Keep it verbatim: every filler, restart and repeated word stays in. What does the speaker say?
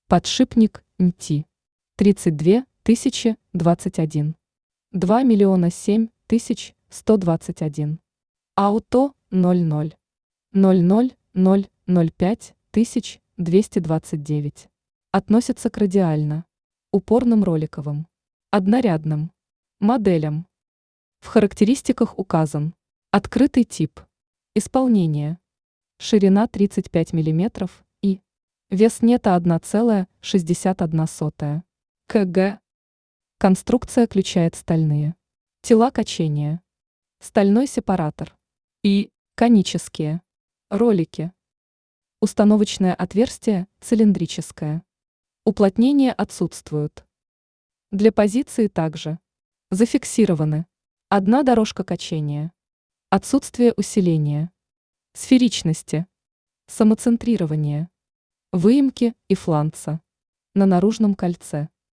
Подшипник эн ти. тридцать две тысячи двадцать один. два миллиона семь тысяч сто двадцать один. Ауто ноль ноль. ноль ноль ноль ноль пять тысяч двести двадцать девять. Относится к радиально. Упорным роликовым. Однорядным. Моделям. В характеристиках указан. Открытый тип. Исполнение. Ширина тридцать пять миллиметров и вес нета одна целая шестьдесят одна сотая кг. Конструкция включает стальные тела качения, стальной сепаратор и конические ролики. Установочное отверстие цилиндрическое. Уплотнения отсутствуют. Для позиции также зафиксированы одна дорожка качения, отсутствие усиления, сферичности, самоцентрирования, выемки и фланца на наружном кольце.